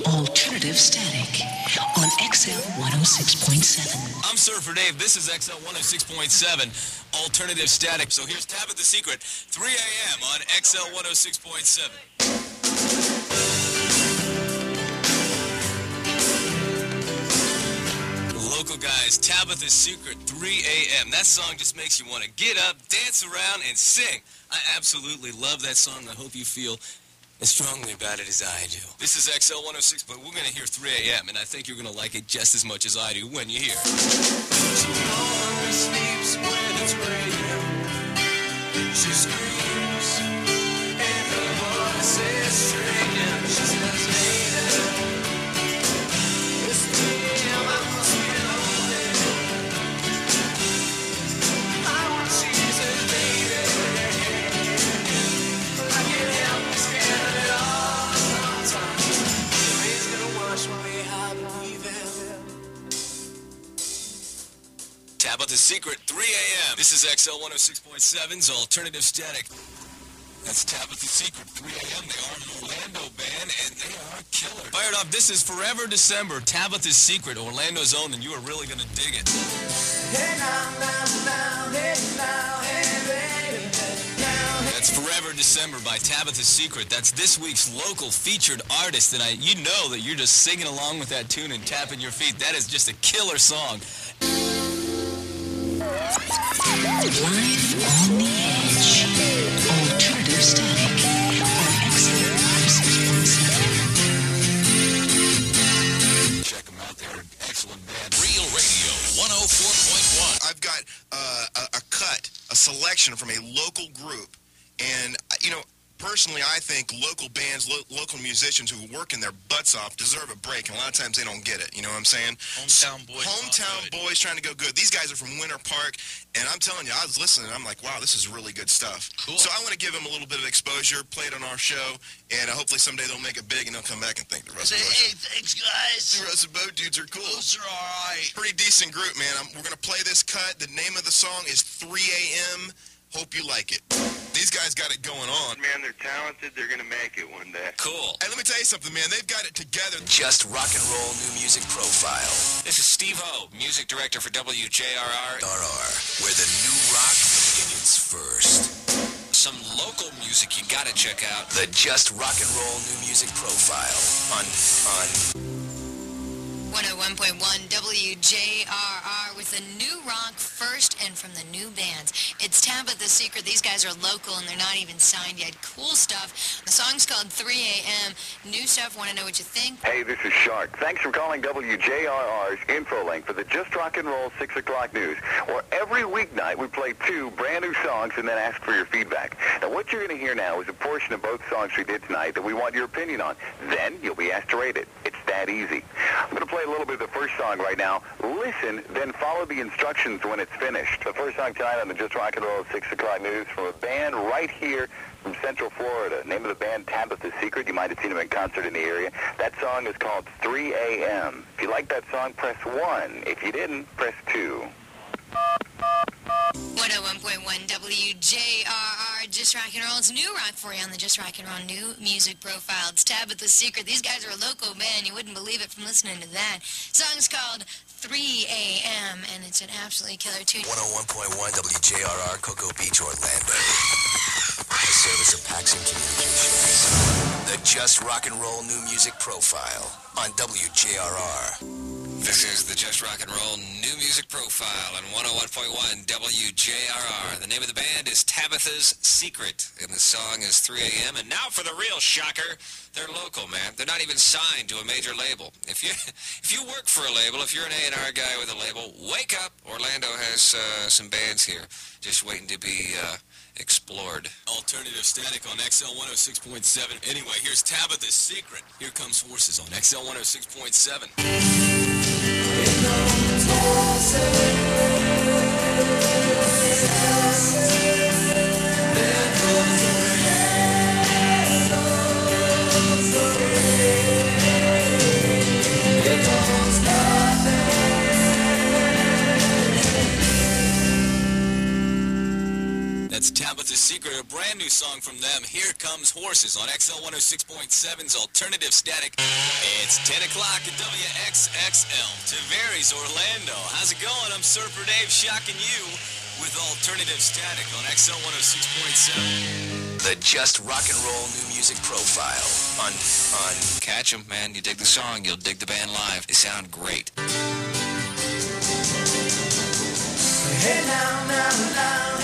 Alternative Static on XL 106.7. I'm Surfer Dave. This is XL 106.7 Alternative Static. So here's Tabitha Secret, 3 a.m. on XL 106.7. Local guys, Tabitha Secret, 3 a.m. That song just makes you want to get up, dance around, and sing. I absolutely love that song. I hope you feel as strongly about it as I do. This is XL 106, but we're going to hear 3 a.m., and I think you're going to like it just as much as I do when you hear it. She always sleeps when it's raining. She screams, and her voice is straining. She says, lady, it's 3 a.m., I must be lonely. I want she says, lady, I can't help but scared it all sometimes. The rain's gonna wash away, I believe it. Tabitha Secret, 3 a.m. This is XL 106.7's Alternative Static. That's Tabitha Secret, 3 a.m. They are an Orlando band, and they are killer. Fired up, this is Forever December, Tabitha's Secret, Orlando's own, and you are really going to dig it. Hey now, hey now, hey baby, now. That's Forever December by Tabitha Secret. That's this week's local featured artist, and you know that you're just singing along with that tune and tapping your feet. That is just a killer song. Live on the Edge. Alternative Static on XL 106.7. Check them out. They're an excellent band. Real Radio 104.1. I've got a selection from a local group, and, personally, I think local bands, local musicians who work in their butts off deserve a break, and a lot of times they don't get it, you know what I'm saying? Hometown boys. Hometown boys trying to go good. These guys are from Winter Park, and I'm telling you, I was listening, and I'm like, wow, this is really good stuff. Cool. So I want to give them a little bit of exposure, play it on our show, and hopefully someday they'll make it big, and they'll come back and think the rest of the Hey, thanks, guys. The rest of Boat Dudes are cool. Those are all right. Pretty decent group, man. We're going to play this cut. The name of the song is 3 a.m. Hope you like it. These guys got it going on. Man, they're talented. They're going to make it one day. Cool. Hey, let me tell you something, man. They've got it together. Just Rock and Roll New Music Profile. This is Steve Ho, music director for WJRR. Where the new rock begins first. Some local music you gotta check out. The Just Rock and Roll New Music Profile on 101.1 WJRR with the new rock first and from the new bands. It's Tabitha Secret. These guys are local and they're not even signed yet. Cool stuff. The song's called 3 a.m. New stuff. Want to know what you think? Hey, this is Shark. Thanks for calling WJRR's info link for the Just Rock and Roll 6 o'clock news, where every weeknight we play 2 brand new songs and then ask for your feedback. Now, what you're going to hear now is a portion of both songs we did tonight that we want your opinion on. Then you'll be asked to rate it. It's that easy. I'm going to play a little bit of the first song right now. Listen, then follow the instructions when it's finished. The first song tonight on the Just Rock and Roll 6 o'clock news from a band right here from Central Florida. Name of the band, Tabitha Secret. You might have seen them in concert in the area. That song is called 3 a.m. If you like that song, press 1. If you didn't, press 2. 101.1 WJRR, Just Rock and Roll. It's new rock for you on the Just Rock and Roll New Music Profile. It's Tabitha Secret. These guys are a local band. You wouldn't believe it from listening to that. Song's called 3 a.m., and it's an absolutely killer tune. 101.1 WJRR, Cocoa Beach, Orlando. The service of Paxson Communications. The Just Rock and Roll New Music Profile on WJRR. This is the Just Rock and Roll New Music Profile on 101.1 WJRR. The name of the band is Tabitha's Secret, and the song is 3 a.m. And now for the real shocker. They're local, man. They're not even signed to a major label. If you work for a label, if you're an A&R guy with a label, wake up. Orlando has some bands here just waiting to be explored. Alternative Static on XL 106.7. Anyway, here's Tabitha's Secret. Here comes Horses on XL 106.7. That's Tabitha Secret, a brand new song from them. Here Comes Horses on XL 106.7's Alternative Static. It's 10 o'clock at WXXL. Tavares, Orlando. How's it going? I'm Surfer Dave, shocking you with Alternative Static on XL 106.7. The Just Rock and Roll New Music Profile on Catch 'em, man. You dig the song, you'll dig the band live. They sound great. Hey now, now, now.